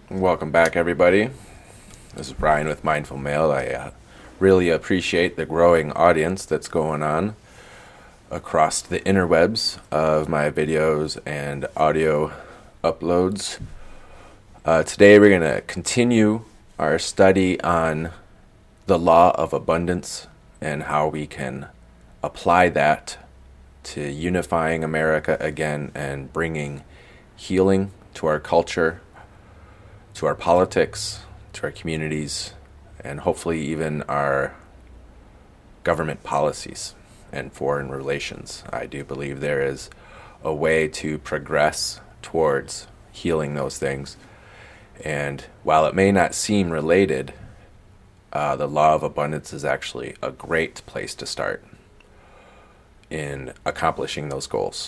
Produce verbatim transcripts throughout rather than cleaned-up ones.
Welcome back, everybody. This is Brian with Mindful Male. I uh, really appreciate the growing audience that's going on across the interwebs of my videos and audio uploads. Uh, today, we're going to continue our study on the law of abundance and how we can apply that to unifying America again and bringing healing to our culture, to our politics, to our communities, and hopefully even our government policies and foreign relations. I do believe there is a way to progress towards healing those things. And while it may not seem related, uh, the law of abundance is actually a great place to start in accomplishing those goals.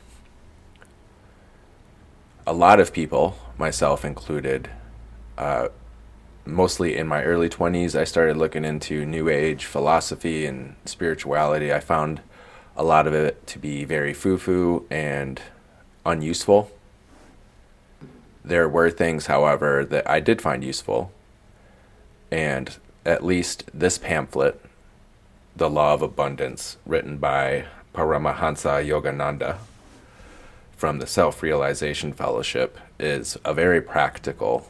A lot of people, myself included, uh, mostly in my early twenties, I started looking into New Age philosophy and spirituality. I found a lot of it to be very foo-foo and unuseful. There were things, however, that I did find useful. And at least this pamphlet, The Law of Abundance, written by Paramahansa Yogananda from the Self-Realization Fellowship, is a very practical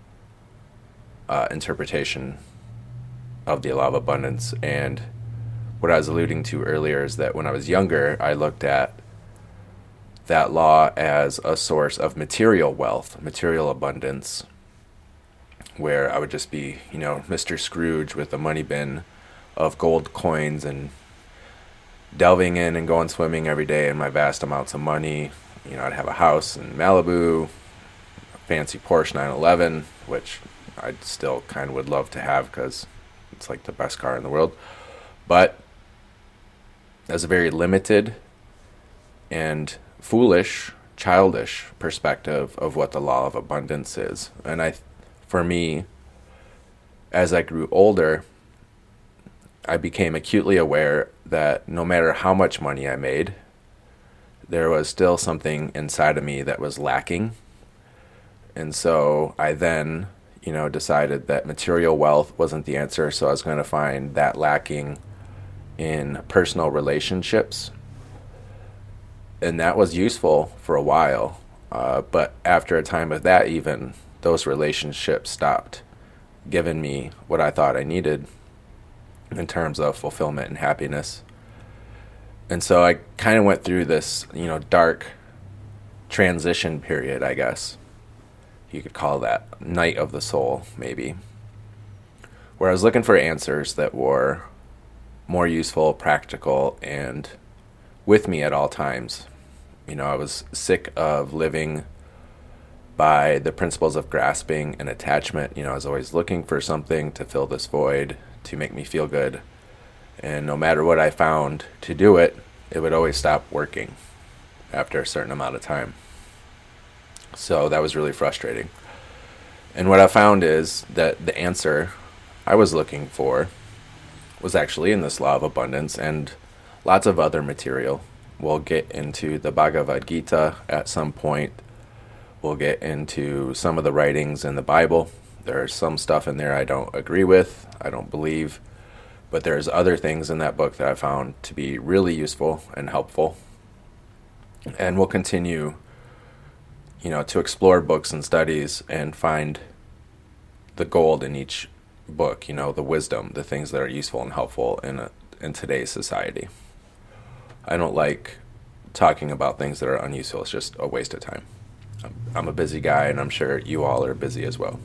uh, interpretation of the law of abundance. And what I was alluding to earlier is that when I was younger, I looked at that law as a source of material wealth, material abundance, where I would just be, you know, Mister Scrooge with a money bin of gold coins and delving in and going swimming every day in my vast amounts of money. You know, I'd have a house in Malibu, a fancy Porsche nine eleven, which I still kind of would love to have because it's like the best car in the world. But that's a very limited and foolish, childish perspective of what the law of abundance is. And I, for me, as I grew older, I became acutely aware that no matter how much money I made, there was still something inside of me that was lacking. And so I then, you know, decided that material wealth wasn't the answer, so I was going to find that lacking in personal relationships. And that was useful for a while. Uh, but after a time of that, even, those relationships stopped giving me what I thought I needed in terms of fulfillment and happiness. And so I kind of went through this, you know, dark transition period, I guess. You could call that night of the soul, maybe, where I was looking for answers that were more useful, practical, and with me at all times. You know, I was sick of living by the principles of grasping and attachment. You know, I was always looking for something to fill this void, to make me feel good. And no matter what I found to do it, it would always stop working after a certain amount of time. So that was really frustrating. And what I found is that the answer I was looking for was actually in this law of abundance and lots of other material. We'll get into the Bhagavad Gita at some point. We'll get into some of the writings in the Bible. There's some stuff in there I don't agree with, I don't believe. But there's other things in that book that I found to be really useful and helpful. And we'll continue, you know, to explore books and studies and find the gold in each book, you know, the wisdom, the things that are useful and helpful in a, in today's society. I don't like talking about things that are unuseful. It's just a waste of time. I'm, I'm a busy guy, and I'm sure you all are busy as well.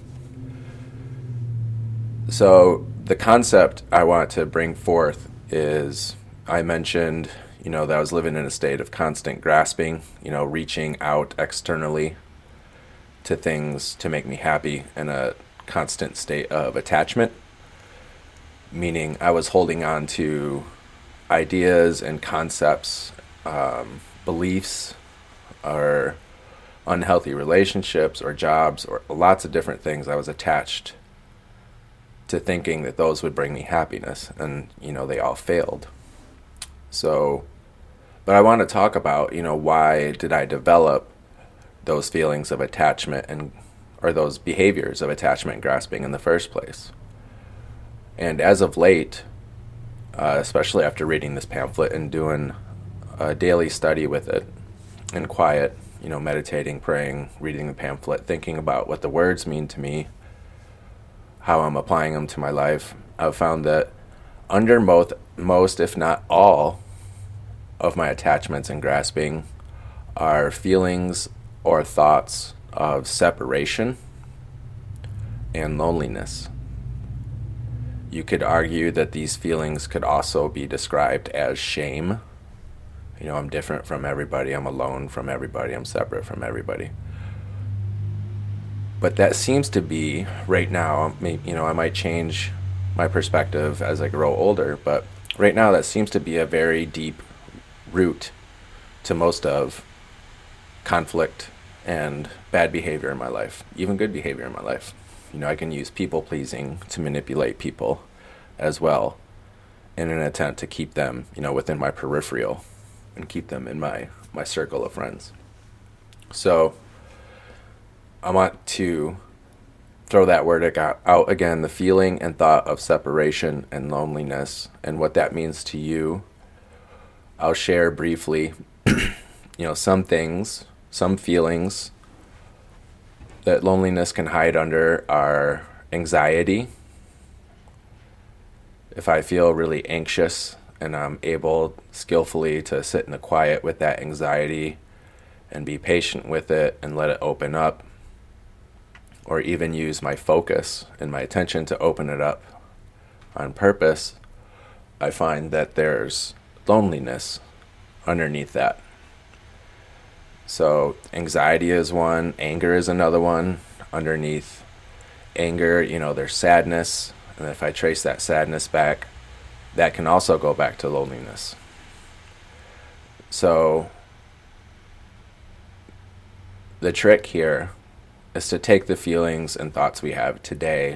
So the concept I want to bring forth is, I mentioned, you know, that I was living in a state of constant grasping, you know, reaching out externally to things to make me happy, in a constant state of attachment, meaning I was holding on to ideas and concepts, um, beliefs, or unhealthy relationships, or jobs, or lots of different things. I was attached to thinking that those would bring me happiness, and, you know, they all failed. So, but I want to talk about, you know, why did I develop those feelings of attachment and or those behaviors of attachment and grasping in the first place. And as of late, uh, especially after reading this pamphlet and doing a daily study with it in quiet, you know, meditating, praying, reading the pamphlet, thinking about what the words mean to me, how I'm applying them to my life, I've found that under most, most, if not all, of my attachments and grasping are feelings or thoughts of separation and loneliness. You could argue that these feelings could also be described as shame. You know, I'm different from everybody, I'm alone from everybody, I'm separate from everybody. But that seems to be, right now, you know, I might change my perspective as I grow older, but right now that seems to be a very deep root to most of conflict and bad behavior in my life, even good behavior in my life. You know, I can use people pleasing to manipulate people as well in an attempt to keep them, you know, within my peripheral and keep them in my, my circle of friends. So I want to throw that word out again, the feeling and thought of separation and loneliness and what that means to you. I'll share briefly, you know, some things, some feelings that loneliness can hide under are anxiety. If I feel really anxious and I'm able skillfully to sit in the quiet with that anxiety and be patient with it and let it open up, or even use my focus and my attention to open it up on purpose, I find that there's loneliness underneath that. So anxiety is one, anger is another one. Underneath anger, you know, there's sadness, and if I trace that sadness back, that can also go back to loneliness. So the trick here is to take the feelings and thoughts we have today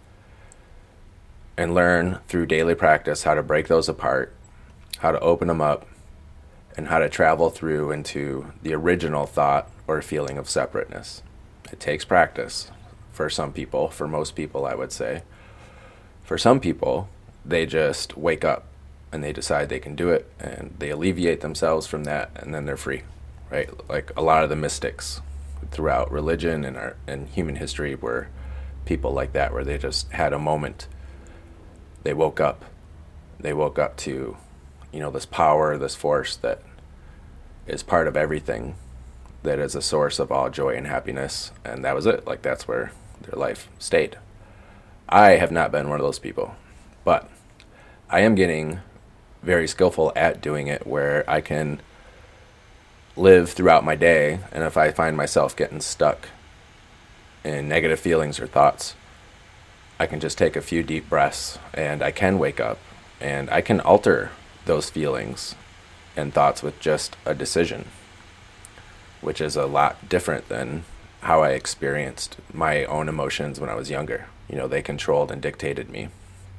and learn through daily practice how to break those apart, how to open them up, and how to travel through into the original thought or feeling of separateness. It takes practice for some people, for most people, I would say. For some people, they just wake up and they decide they can do it and they alleviate themselves from that and then they're free, right? Like a lot of the mystics throughout religion and our and human history were people like that, where they just had a moment. They woke up. They woke up to, you know, this power, this force that is part of everything, that is a source of all joy and happiness, and that was it. Like, that's where their life stayed. I have not been one of those people, but I am getting very skillful at doing it, where I can live throughout my day, and if I find myself getting stuck in negative feelings or thoughts, I can just take a few deep breaths, and I can wake up, and I can alter those feelings and thoughts with just a decision, which is a lot different than how I experienced my own emotions when I was younger. You know, they controlled and dictated me.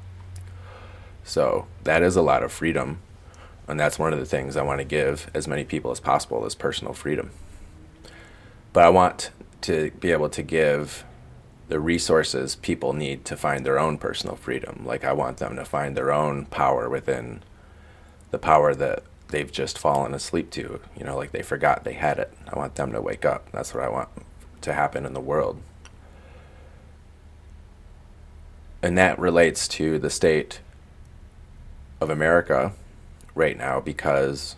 So that is a lot of freedom, and that's one of the things I want to give as many people as possible, is personal freedom. But I want to be able to give the resources people need to find their own personal freedom. Like, I want them to find their own power within the power that they've just fallen asleep to. You know, like they forgot they had it. I want them to wake up. That's what I want to happen in the world. And that relates to the state of America right now, because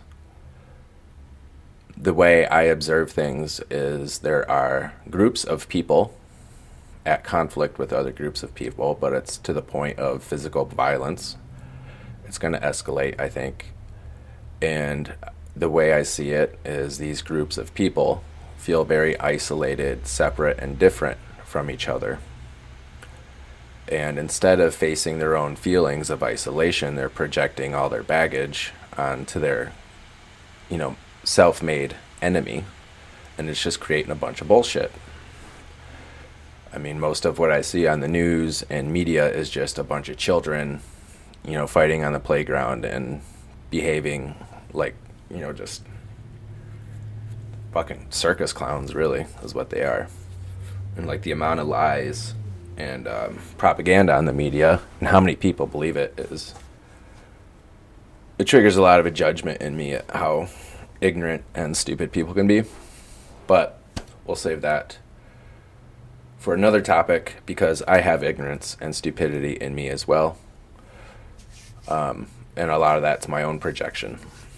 the way I observe things is there are groups of people at conflict with other groups of people, but it's to the point of physical violence. It's going to escalate, I think. And the way I see it is these groups of people feel very isolated, separate, and different from each other. And instead of facing their own feelings of isolation, they're projecting all their baggage onto their, you know, self-made enemy. And it's just creating a bunch of bullshit. I mean, most of what I see on the news and media is just a bunch of children, you know, fighting on the playground and behaving like, you know, just fucking circus clowns, really, is what they are. and like the amount of lies and um, propaganda on the media and how many people believe it is, it triggers a lot of a judgment in me at how ignorant and stupid people can be. But we'll save that for another topic, because I have ignorance and stupidity in me as well. Um, and a lot of that's my own projection.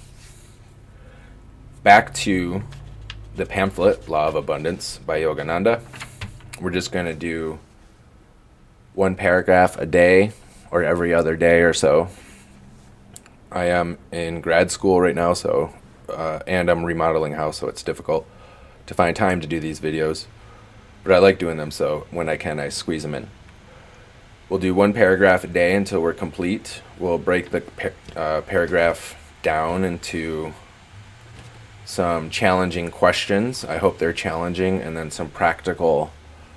Back to the pamphlet, Law of Abundance by Yogananda. We're just going to do one paragraph a day or every other day or so. I am in grad school right now, so uh, and I'm remodeling a house, so it's difficult to find time to do these videos. But I like doing them, so when I can, I squeeze them in. We'll do one paragraph a day until we're complete. We'll break the par- uh, paragraph down into some challenging questions. I hope they're challenging, and then some practical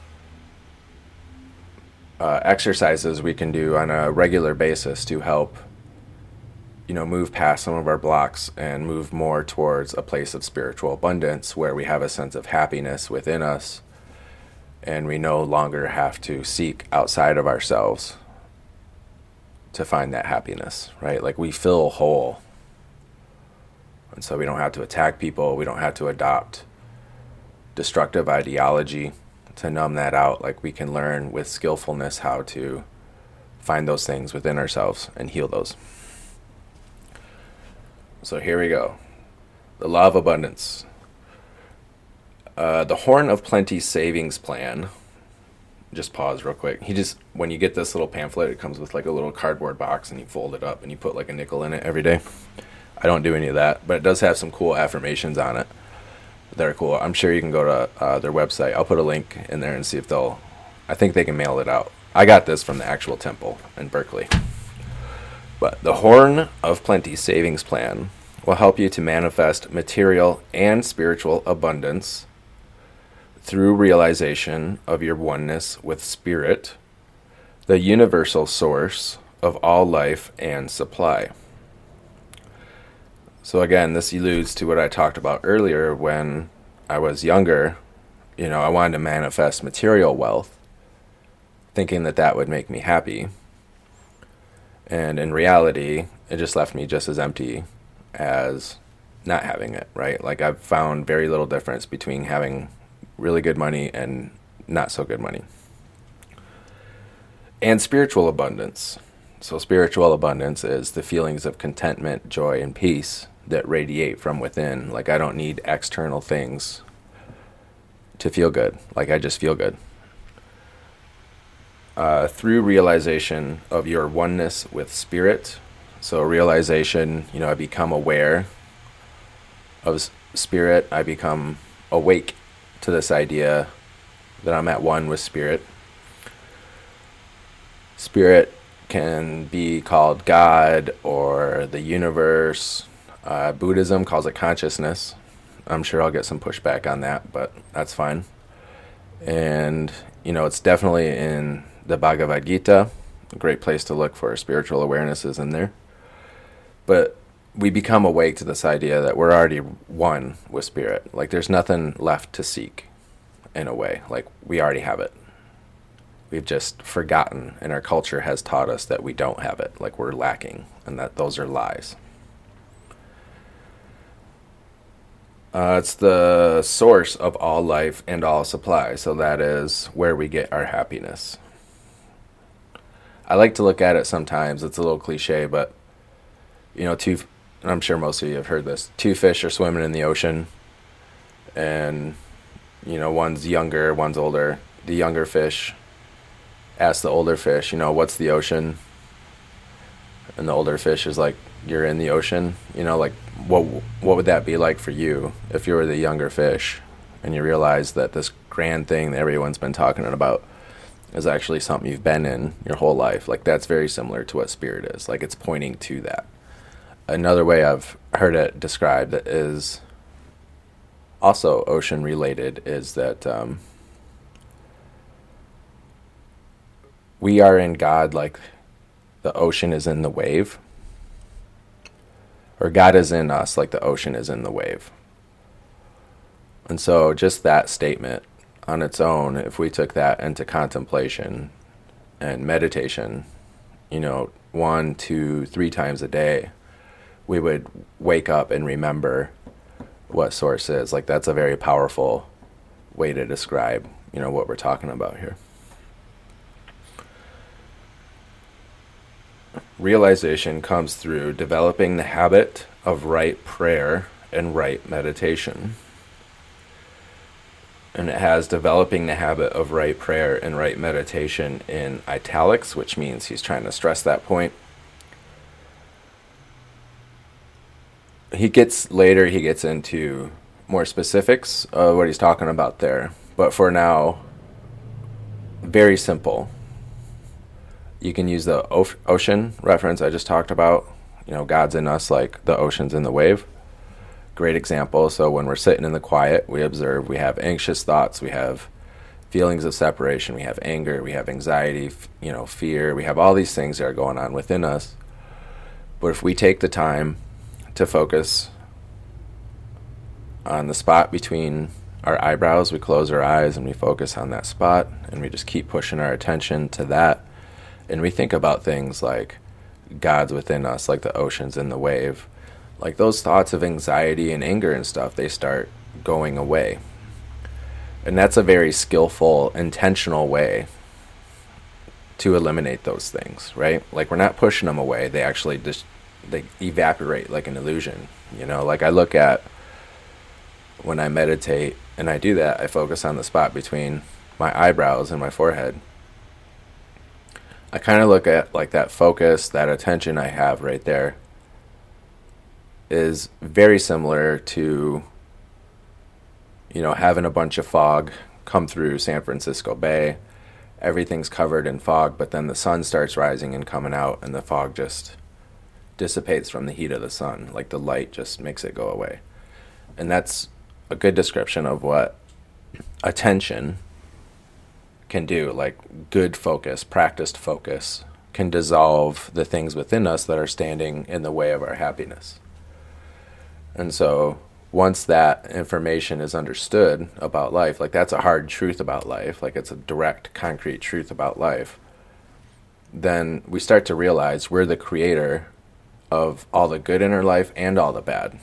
uh, exercises we can do on a regular basis to help, you know, move past some of our blocks and move more towards a place of spiritual abundance where we have a sense of happiness within us, and we no longer have to seek outside of ourselves to find that happiness, right? Like, we feel whole. And so we don't have to attack people. We don't have to adopt destructive ideology to numb that out. Like, we can learn with skillfulness how to find those things within ourselves and heal those. So here we go. The Law of Abundance. Uh, the Horn of Plenty Savings Plan. Just pause real quick. He just, when you get this little pamphlet, it comes with like a little cardboard box, and you fold it up and you put like a nickel in it every day. I don't do any of that, but it does have some cool affirmations on it that are cool. I'm sure you can go to uh, their website. I'll put a link in there and see if they'll, I think they can mail it out. I got this from the actual temple in Berkeley. But the Horn of Plenty Savings Plan will help you to manifest material and spiritual abundance through realization of your oneness with Spirit, the universal source of all life and supply. So again, this alludes to what I talked about earlier. When I was younger, you know, I wanted to manifest material wealth, thinking that that would make me happy. And in reality, it just left me just as empty as not having it, right? Like, I've found very little difference between having really good money and not so good money. And spiritual abundance. So spiritual abundance is the feelings of contentment, joy, and peace that radiate from within. Like, I don't need external things to feel good. Like, I just feel good. Uh, through realization of your oneness with Spirit. So realization, you know, I become aware of Spirit. I become awake to this idea that I'm at one with Spirit. Spirit can be called God or the universe. Uh, Buddhism calls it consciousness. I'm sure I'll get some pushback on that, but that's fine. And, you know, it's definitely in the Bhagavad Gita. A great place to look for spiritual awareness is in there. But we become awake to this idea that we're already one with Spirit. Like, there's nothing left to seek, in a way. Like, we already have it. We've just forgotten, and our culture has taught us that we don't have it, like we're lacking, and that those are lies. Uh, it's the source of all life and all supply, so that is where we get our happiness. I like to look at it sometimes, it's a little cliche, but, you know, two, I'm sure most of you have heard this, two fish are swimming in the ocean, and, you know, one's younger, one's older. The younger fish asks the older fish, you know, what's the ocean? And the older fish is like, you're in the ocean. You know, like, what what would that be like for you if you were the younger fish and you realize that this grand thing that everyone's been talking about is actually something you've been in your whole life? Like, that's very similar to what Spirit is. Like, it's pointing to that. Another way I've heard it described that is also ocean related is that um, we are in God like the ocean is in the wave. Or God is in us like the ocean is in the wave. And so just that statement, on its own, if we took that into contemplation and meditation, you know, one, two, three times a day, we would wake up and remember what source is. Like, that's a very powerful way to describe, you know, what we're talking about here. Realization comes through developing the habit of right prayer and right meditation. And it has developing the habit of right prayer and right meditation in italics, which means he's trying to stress that point. He gets, later he gets into more specifics of what he's talking about there. But for now, very simple. You can use the o- ocean reference I just talked about. You know, God's in us like the ocean's in the wave. Great example. So when we're sitting in the quiet, we observe, we have anxious thoughts, we have feelings of separation, we have anger, we have anxiety, f- you know, fear, we have all these things that are going on within us. But if we take the time to focus on the spot between our eyebrows, we close our eyes and we focus on that spot, and we just keep pushing our attention to that, and we think about things like God's within us, like the oceans in the wave. Like, those thoughts of anxiety and anger and stuff, they start going away. And that's a very skillful, intentional way to eliminate those things, right? Like, we're not pushing them away. They actually just, they evaporate like an illusion. You know, like I look at, when I meditate and I do that, I focus on the spot between my eyebrows and my forehead. I kind of look at like that focus, that attention I have right there is very similar to, you know, having a bunch of fog come through San Francisco Bay. Everything's covered in fog, but then the sun starts rising and coming out, and the fog just dissipates from the heat of the sun. Like, the light just makes it go away. And that's a good description of what attention can do. Like, good focus, practiced focus, can dissolve the things within us that are standing in the way of our happiness. And so once that information is understood about life, like, that's a hard truth about life, like it's a direct, concrete truth about life, then we start to realize we're the creator of all the good in our life and all the bad.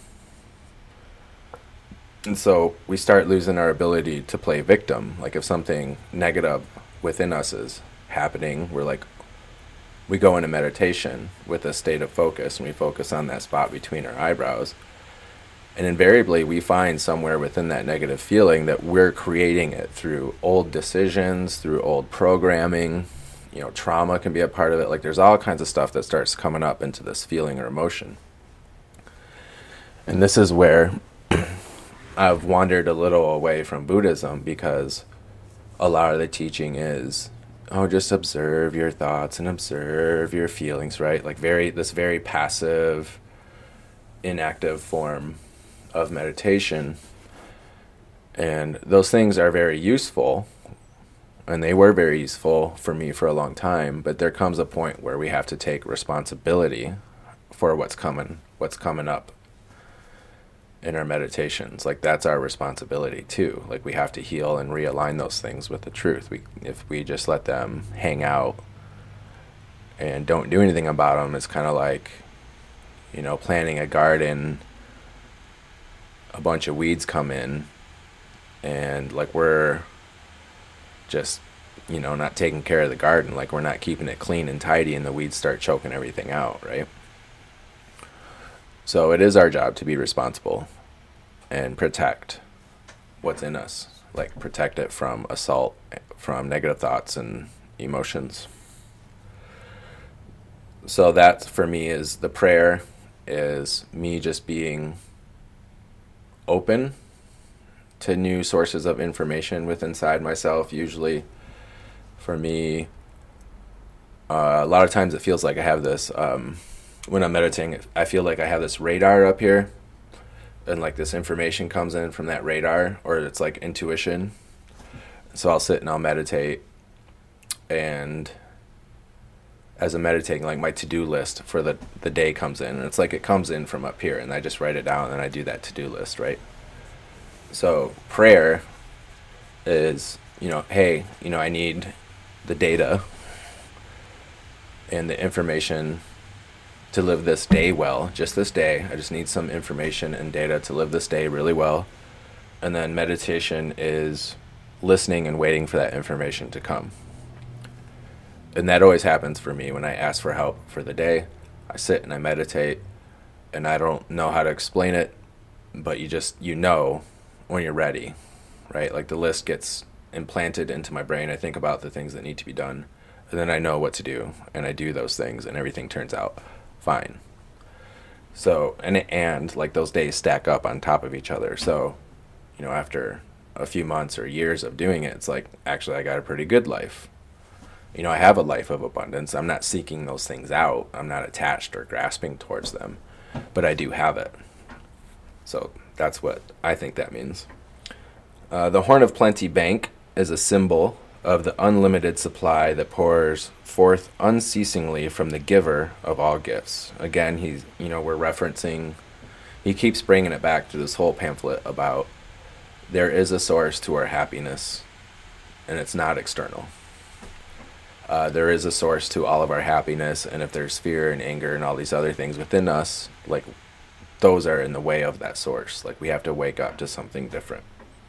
And so we start losing our ability to play victim. Like, if something negative within us is happening, we're like, we go into meditation with a state of focus, and we focus on that spot between our eyebrows. And invariably, we find somewhere within that negative feeling that we're creating it through old decisions, through old programming. You know, trauma can be a part of it. Like, there's all kinds of stuff that starts coming up into this feeling or emotion. And this is where I've wandered a little away from Buddhism, because a lot of the teaching is, oh, just observe your thoughts and observe your feelings, right? Like, very this very passive, inactive form of meditation. And those things are very useful, and they were very useful for me for a long time, but there comes a point where we have to take responsibility for what's coming, what's coming up in our meditations. Like, that's our responsibility too. Like, we have to heal and realign those things with the truth. We, if we just let them hang out and don't do anything about them, it's kind of like, you know, planting a garden, a bunch of weeds come in, and like, we're just, you know, not taking care of the garden. Like, we're not keeping it clean and tidy, and the weeds start choking everything out, right? So it is our job to be responsible and protect what's in us, like protect it from assault, from negative thoughts and emotions. So that for me is the prayer, is me just being open to new sources of information within inside myself. Usually for me, uh, a lot of times it feels like I have this, um, when I'm meditating, I feel like I have this radar up here, and like this information comes in from that radar, or it's like intuition. So I'll sit and I'll meditate, and as I'm meditating, like, my to-do list for the, the day comes in, and it's like it comes in from up here, and I just write it down, and I do that to-do list, right? So prayer is you know, hey, you know, I need the data and the information to live this day well, just this day. I just need some information and data to live this day really well. And then meditation is listening and waiting for that information to come. And that always happens for me when I ask for help for the day. I sit and I meditate, and I don't know how to explain it, but you just, you know when you're ready, right? Like the list gets implanted into my brain. I think about the things that need to be done, and then I know what to do, and I do those things, and everything turns out fine. So, and, and like those days stack up on top of each other. So, you know, after a few months or years of doing it, it's like, actually, I got a pretty good life. You know, I have a life of abundance. I'm not seeking those things out. I'm not attached or grasping towards them, but I do have it. So that's what I think that means. Uh, the Horn of Plenty Bank is a symbol of the unlimited supply that pours forth unceasingly from the giver of all gifts. Again, he's, you know, we're referencing, he keeps bringing it back to this whole pamphlet about there is a source to our happiness, and it's not external. Uh, there is a source to all of our happiness, and if there's fear and anger and all these other things within us, like, those are in the way of that source. Like, we have to wake up to something different.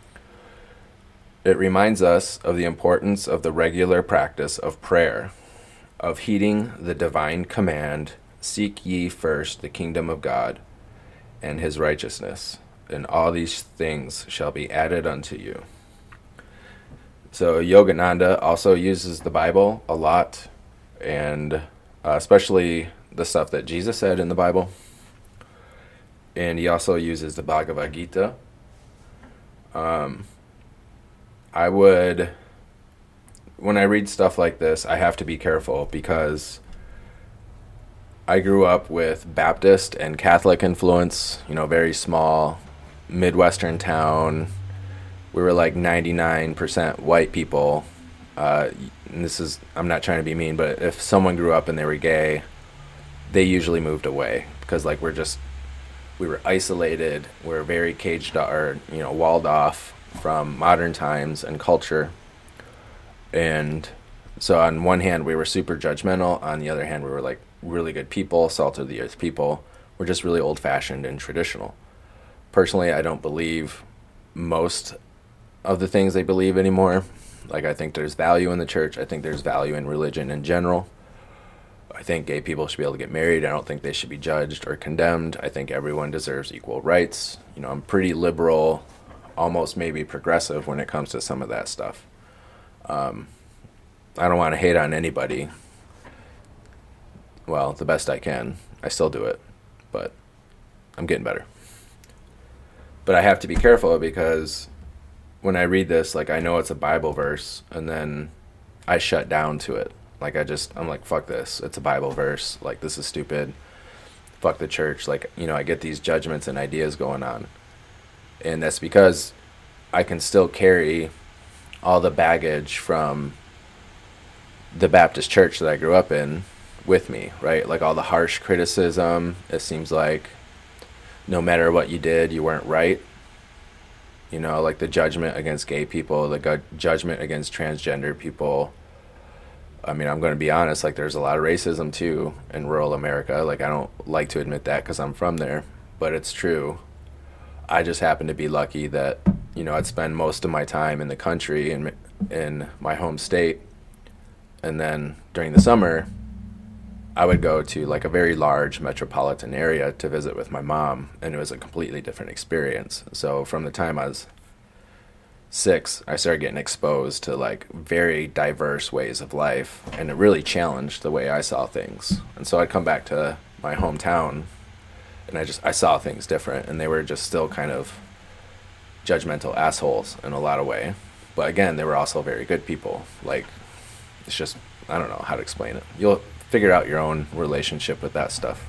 It reminds us of the importance of the regular practice of prayer, of heeding the divine command, seek ye first the kingdom of God and his righteousness, and all these things shall be added unto you. So Yogananda also uses the Bible a lot, and uh, especially the stuff that Jesus said in the Bible. And he also uses the Bhagavad Gita. Um, I would, when I read stuff like this, I have to be careful because I grew up with Baptist and Catholic influence, you know, very small Midwestern town. We were like ninety-nine percent white people. Uh, and this is, I'm not trying to be mean, but if someone grew up and they were gay, they usually moved away because like we're just, we were isolated. We were very caged or, you know, walled off from modern times and culture. And so on one hand, we were super judgmental. On the other hand, we were like really good people, salt of the earth people. We're just really old fashioned and traditional. Personally, I don't believe most of the things they believe anymore. Like, I think there's value in the church. I think there's value in religion in general. I think gay people should be able to get married. I don't think they should be judged or condemned. I think everyone deserves equal rights. You know, I'm pretty liberal, almost maybe progressive when it comes to some of that stuff. Um, I don't want to hate on anybody. Well, the best I can. I still do it, but I'm getting better. But I have to be careful because when I read this, like, I know it's a Bible verse, and then I shut down to it. Like, I just, I'm like, fuck this. It's a Bible verse. Like, this is stupid. Fuck the church. Like, you know, I get these judgments and ideas going on. And that's because I can still carry all the baggage from the Baptist church that I grew up in with me, right? Like, all the harsh criticism. It seems like no matter what you did, you weren't right. You know, like the judgment against gay people, the gu- judgment against transgender people. I mean, I'm going to be honest, like there's a lot of racism too in rural America. Like, I don't like to admit that because I'm from there, but it's true. I just happen to be lucky that, you know, I'd spend most of my time in the country in, in my home state. And then during the summer, I would go to like a very large metropolitan area to visit with my mom, and it was a completely different experience. So from the time I was six, I started getting exposed to like very diverse ways of life, and it really challenged the way I saw things. And so I'd come back to my hometown, and I just I saw things different, and they were just still kind of judgmental assholes in a lot of way. But again, they were also very good people. Like, it's just, I don't know how to explain it. You'll figure out your own relationship with that stuff.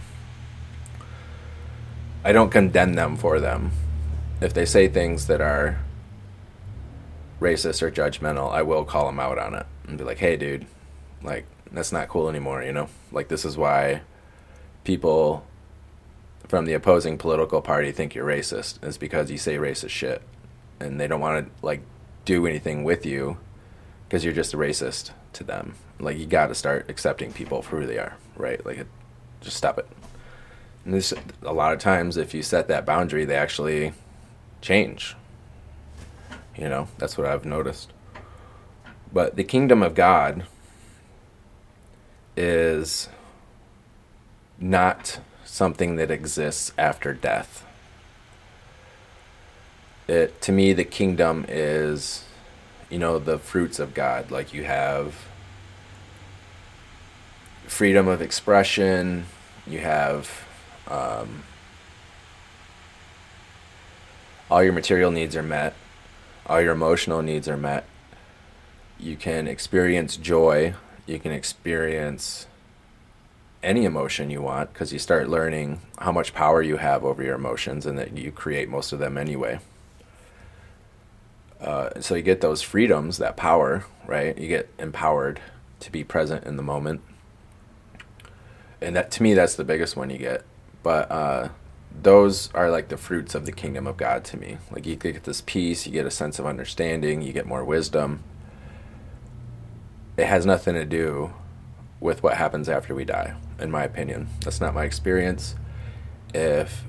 I don't condemn them for them. If they say things that are racist or judgmental, I will call them out on it and be like, hey, dude, like, that's not cool anymore, you know? Like, this is why people from the opposing political party think you're racist, is because you say racist shit. And they don't want to, like, do anything with you because you're just a racist to them. Like, you got to start accepting people for who they are, right? Like, it, just stop it. And this, a lot of times, if you set that boundary, they actually change. You know, that's what I've noticed. But the kingdom of God is not something that exists after death. It, to me, the kingdom is, you know, the fruits of God. Like, you have freedom of expression, you have um, all your material needs are met, all your emotional needs are met. You can experience joy, you can experience any emotion you want, because you start learning how much power you have over your emotions and that you create most of them anyway. Uh, so you get those freedoms, that power, right? You get empowered to be present in the moment. And that, to me, that's the biggest one you get. But uh, those are like the fruits of the kingdom of God to me. Like, you get this peace, you get a sense of understanding, you get more wisdom. It has nothing to do with what happens after we die, in my opinion. That's not my experience. If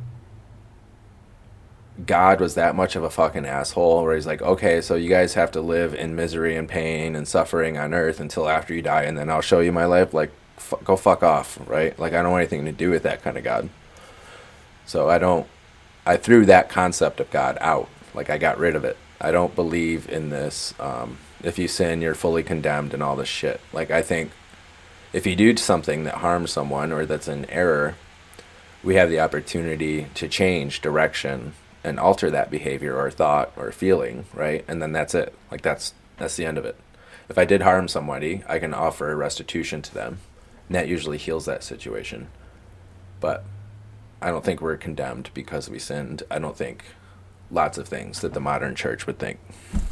God was that much of a fucking asshole where he's like, okay, so you guys have to live in misery and pain and suffering on earth until after you die, and then I'll show you my life, like, f- go fuck off, right? Like, I don't want anything to do with that kind of God. So I don't, I threw that concept of God out. Like, I got rid of it. I don't believe in this, um, if you sin, you're fully condemned and all this shit. Like, I think if you do something that harms someone or that's an error, we have the opportunity to change direction and alter that behavior or thought or feeling, right? And then that's it. Like, that's that's the end of it. If I did harm somebody, I can offer restitution to them, and that usually heals that situation. But I don't think we're condemned because we sinned. I don't think lots of things that the modern church would think.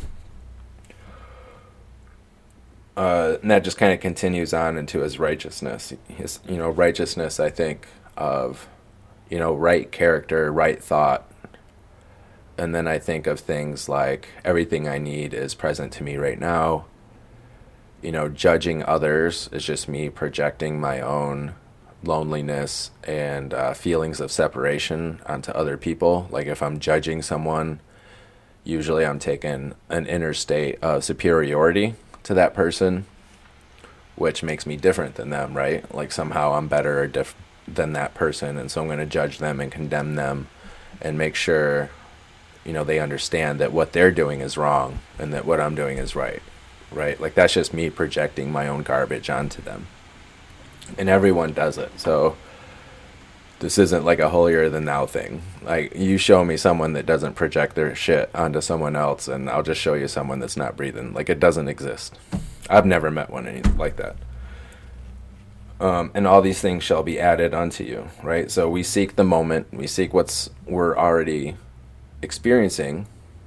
Uh, and that just kind of continues on into his righteousness. His, you know, righteousness, I think, of, you know, right character, right thought. And then I think of things like everything I need is present to me right now. You know, judging others is just me projecting my own loneliness and uh, feelings of separation onto other people. Like, if I'm judging someone, usually I'm taking an inner state of superiority to that person, which makes me different than them, right? Like, somehow I'm better or diff- than that person, and so I'm going to judge them and condemn them and make sure, you know, they understand that what they're doing is wrong and that what I'm doing is right, right? Like, that's just me projecting my own garbage onto them. And everyone does it. So this isn't like a holier than thou thing. Like, you show me someone that doesn't project their shit onto someone else, and I'll just show you someone that's not breathing. Like, it doesn't exist. I've never met one anything like that. Um, and all these things shall be added unto you, right? So we seek the moment. We seek what's we're already experiencing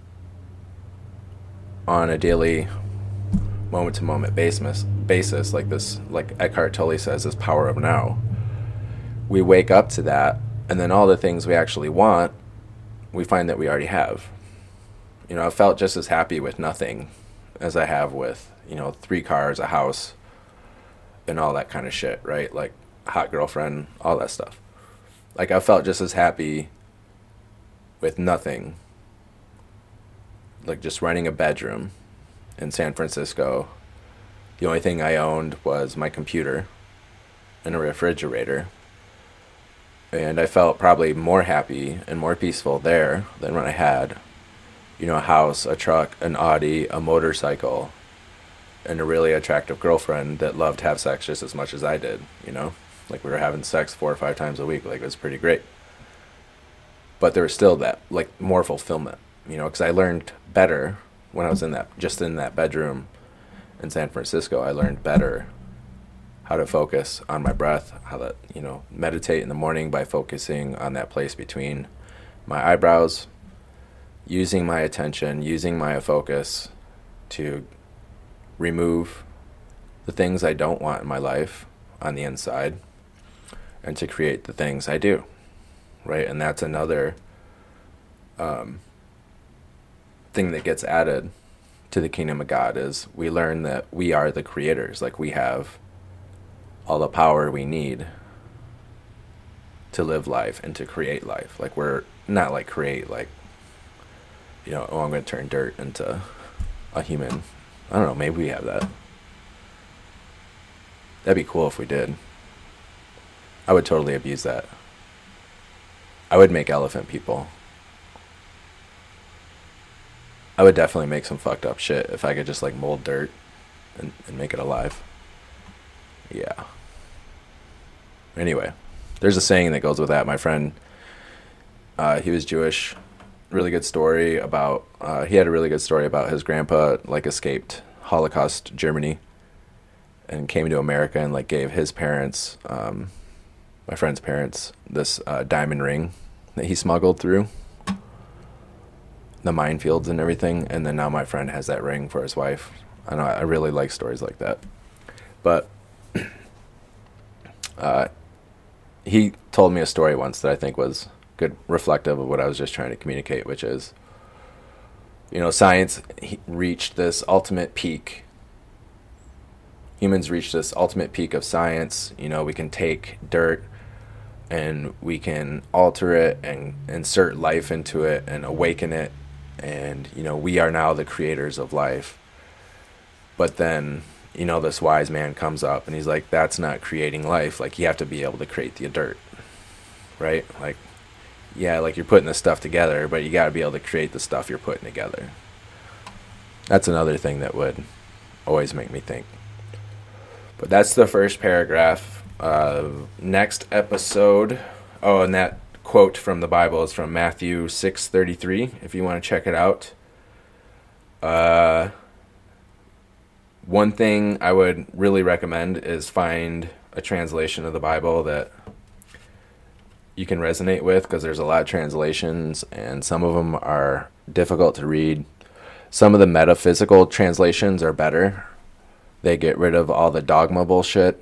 on a daily, moment-to-moment basis, basis, like this, like Eckhart Tolle says, this power of now. We wake up to that, and then all the things we actually want, we find that we already have. You know, I've felt just as happy with nothing as I have with, you know, three cars, a house, and all that kind of shit, right? Like, hot girlfriend, all that stuff. Like, I felt just as happy with nothing, like just renting a bedroom in San Francisco. The only thing I owned was my computer and a refrigerator. And I felt probably more happy and more peaceful there than when I had, you know, a house, a truck, an Audi, a motorcycle, and a really attractive girlfriend that loved to have sex just as much as I did, you know? Like, we were having sex four or five times a week. Like, it was pretty great. But there was still that, like, more fulfillment, you know, because I learned better when I was in that, just in that bedroom in San Francisco. I learned better how to focus on my breath, how to, you know, meditate in the morning by focusing on that place between my eyebrows, using my attention, using my focus to remove the things I don't want in my life on the inside and to create the things I do, right? And that's another um, thing that gets added to the kingdom of God is we learn that we are the creators. Like, we have all the power we need to live life and to create life. Like, we're not like create like, you know, oh, I'm going to turn dirt into a human. I don't know, maybe we have that. That'd be cool if we did. I would totally abuse that. I would make elephant people. I would definitely make some fucked up shit if I could just like mold dirt and, and make it alive. Yeah. Anyway, there's a saying that goes with that. My friend, uh, he was Jewish. Really good story about, uh, he had a really good story about his grandpa, like, escaped Holocaust Germany and came to America and, like, gave his parents, um, my friend's parents, this uh, diamond ring that he smuggled through the minefields and everything. And then now my friend has that ring for his wife. I know, I really like stories like that. But uh, he told me a story once that I think was good, reflective of what I was just trying to communicate, which is, you know, science reached this ultimate peak. Humans reached this ultimate peak of science. You know, we can take dirt and we can alter it and insert life into it and awaken it. And, you know, we are now the creators of life. But then, you know, this wise man comes up and he's like, that's not creating life. Like, you have to be able to create the dirt, right? Like, yeah, like, you're putting this stuff together, but you got to be able to create the stuff you're putting together. That's another thing that would always make me think. But that's the first paragraph. Uh, next episode, oh, and that quote from the Bible is from Matthew six thirty-three, if you want to check it out. Uh, one thing I would really recommend is find a translation of the Bible that you can resonate with, because there's a lot of translations, and some of them are difficult to read. Some of the metaphysical translations are better. They get rid of all the dogma bullshit.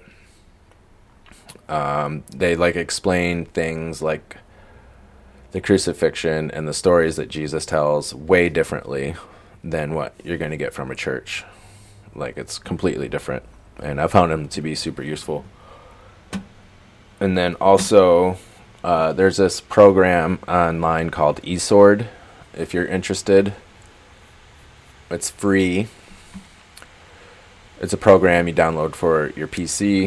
Um, they like explain things like the crucifixion and the stories that Jesus tells way differently than what you're going to get from a church. Like, it's completely different, and I found them to be super useful. And then also, uh, there's this program online called eSword. If you're interested, it's free. It's a program you download for your P C,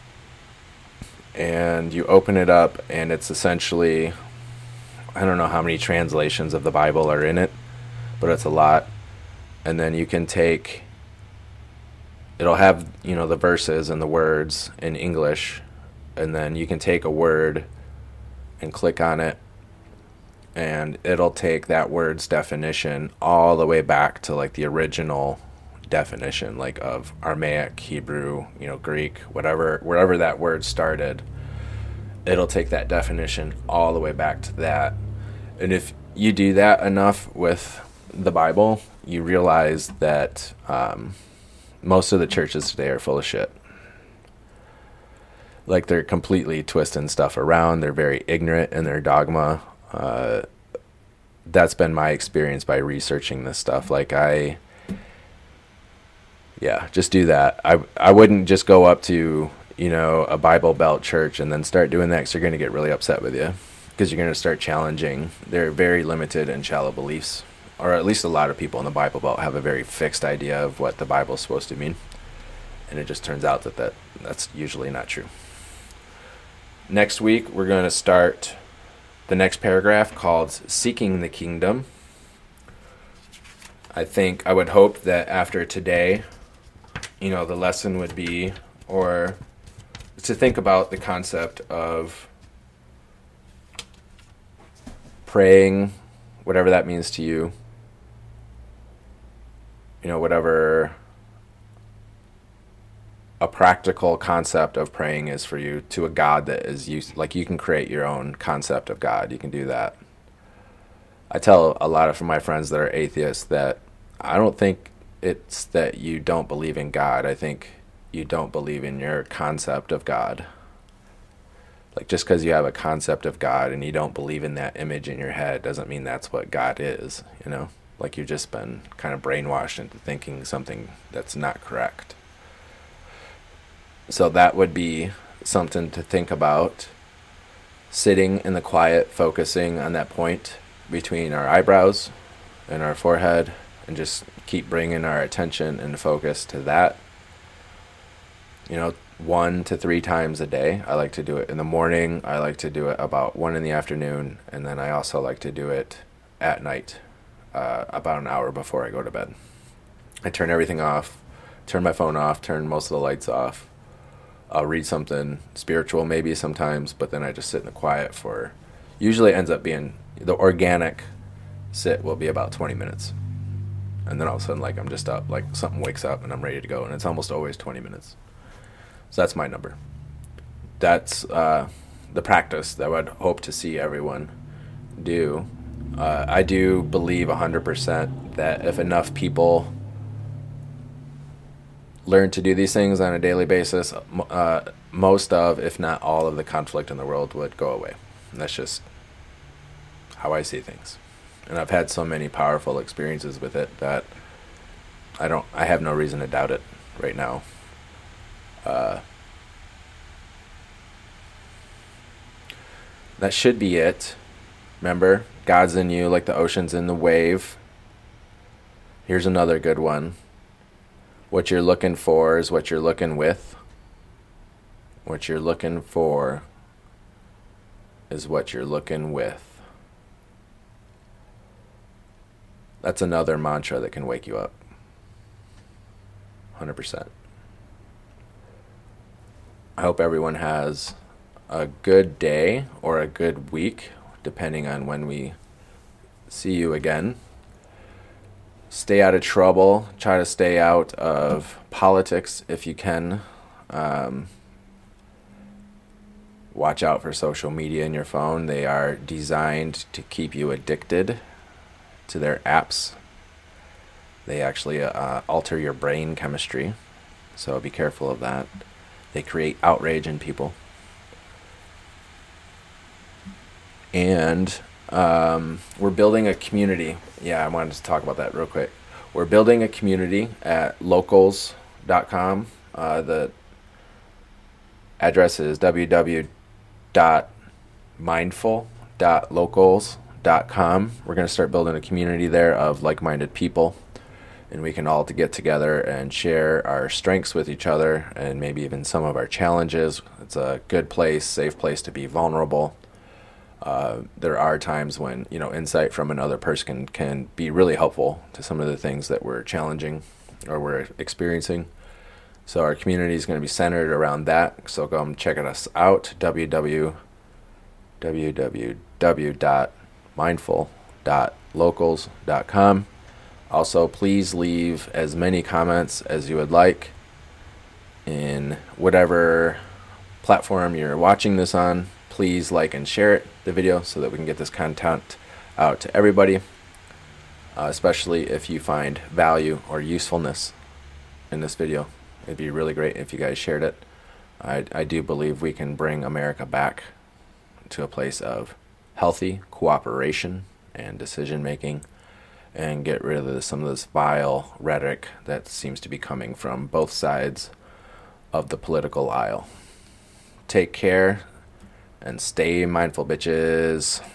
and you open it up, and it's essentially, I don't know how many translations of the Bible are in it, but it's a lot. And then you can take, it'll have, you know, the verses and the words in English, and then you can take a word and click on it, and it'll take that word's definition all the way back to, like, the original definition, like, of Aramaic, Hebrew, you know, Greek, whatever, wherever that word started. It'll take that definition all the way back to that. And if you do that enough with the Bible, you realize that um, most of the churches today are full of shit. Like, they're completely twisting stuff around. They're very ignorant in their dogma. Uh, that's been my experience by researching this stuff. Like, I, yeah, just do that. I, I wouldn't just go up to, you know, a Bible Belt church and then start doing that, because they're going to get really upset with you, because you're going to start challenging their very limited and shallow beliefs. Or at least a lot of people in the Bible Belt have a very fixed idea of what the Bible is supposed to mean. And it just turns out that, that that's usually not true. Next week, we're going to start the next paragraph called Seeking the Kingdom. I think, I would hope that after today, you know, the lesson would be, or to think about the concept of praying, whatever that means to you. You know, whatever a practical concept of praying is for you, to a God that is used. Like, you can create your own concept of God. You can do that. I tell a lot of my friends that are atheists that I don't think it's that you don't believe in God. I think you don't believe in your concept of God. Like, just because you have a concept of God and you don't believe in that image in your head doesn't mean that's what God is, you know? like you've just been kind of brainwashed into thinking something that's not correct. So that would be something to think about. Sitting in the quiet, focusing on that point between our eyebrows and our forehead, and just keep bringing our attention and focus to that. You know, one to three times a day. I like to do it in the morning. I like to do it about one in the afternoon. And then I also like to do it at night, uh, about an hour before I go to bed. I turn everything off, turn my phone off, turn most of the lights off. I'll read something spiritual maybe sometimes, but then I just sit in the quiet for, usually it ends up being, the organic sit will be about twenty minutes. And then all of a sudden, like, I'm just up, like something wakes up and I'm ready to go. And it's almost always twenty minutes. So that's my number. That's uh, the practice that I would hope to see everyone do. Uh, I do believe one hundred percent that if enough people learn to do these things on a daily basis, uh, most of, if not all of the conflict in the world would go away. And that's just how I see things. And I've had so many powerful experiences with it that I don't, I have no reason to doubt it right now. Uh, that should be it. Remember, God's in you like the ocean's in the wave. Here's another good one. What you're looking for is what you're looking with. What you're looking for is what you're looking with. That's another mantra that can wake you up. one hundred percent. I hope everyone has a good day or a good week, depending on when we see you again. Stay out of trouble. Try to stay out of politics if you can. Um, watch out for social media in your phone. They are designed to keep you addicted to their apps. They actually uh, alter your brain chemistry, so be careful of that. They create outrage in people. And um, we're building a community. Yeah, I wanted to talk about that real quick. We're building a community at locals dot com. Uh, the address is w w w dot mindful dot locals dot com. We're going to start building a community there of like-minded people, and we can all to get together and share our strengths with each other and maybe even some of our challenges. It's a good place, safe place to be vulnerable. Uh, there are times when, you know, insight from another person can, can be really helpful to some of the things that we're challenging or we're experiencing. So our community is going to be centered around that. So come check us out, w w w dot mindful dot locals dot com. Also, please leave as many comments as you would like in whatever platform you're watching this on. Please like and share it, the video, so that we can get this content out to everybody, uh, especially if you find value or usefulness in this video. It'd be really great if you guys shared it. I, I do believe we can bring America back to a place of healthy cooperation and decision making, and get rid of this, some of this vile rhetoric that seems to be coming from both sides of the political aisle. Take care and stay mindful, bitches.